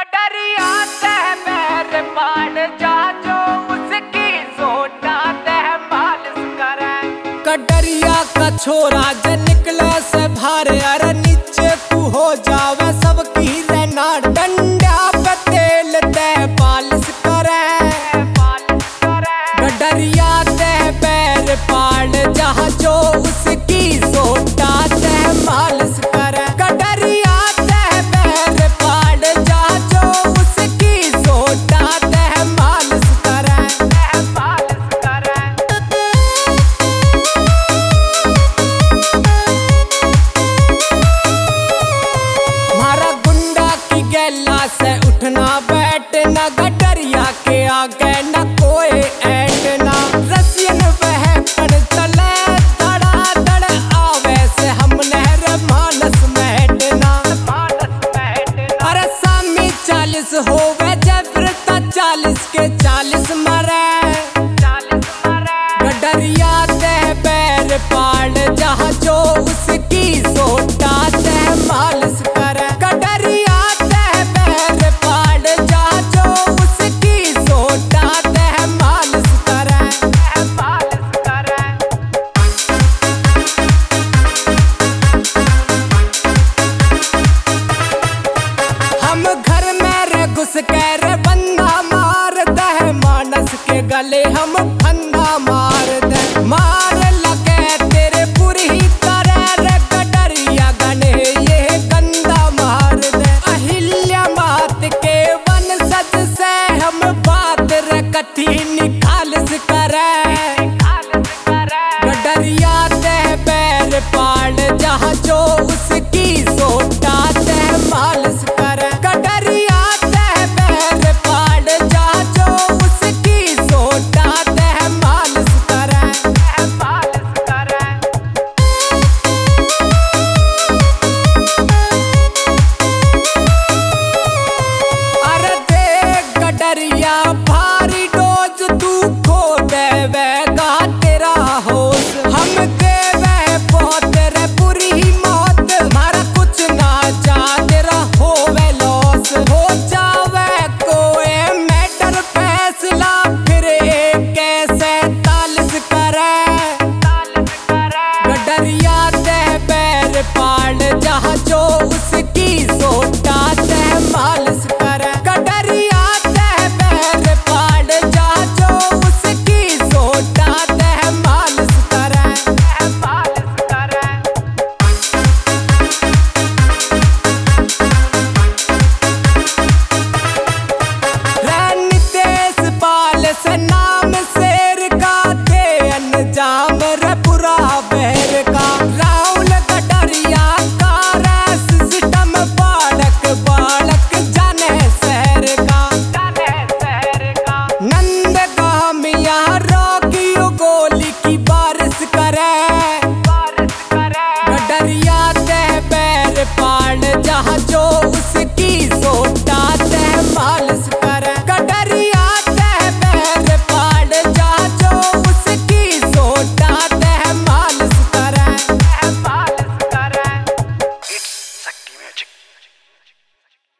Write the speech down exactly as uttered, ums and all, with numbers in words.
कटरिया तह पैर पाड़ जा जो उसकी सोटा तह मालिश करे। कटरिया का छोरा जे निकले से भारे अरे नीचे तू हो जावे सबकी रहना डंडा पे तेल तह पालिश करे। कटरिया तह पैर पाड़ जा जो उसकी सोटा तह मालिश करे। कटरिया तह पैर पाड़ जा जो उसकी सोटा तह मालिश करे। मालिश करे मारा गुंडा की गैला से उठना बैठना गटरिया के आगे न कोई ऐटना। रसियन वह पड़ चले धड़ा धड़ आवे से हम नहर मानस महटना। अरे सामी चालीस होवे जबरता चालीस के चालीस मरे।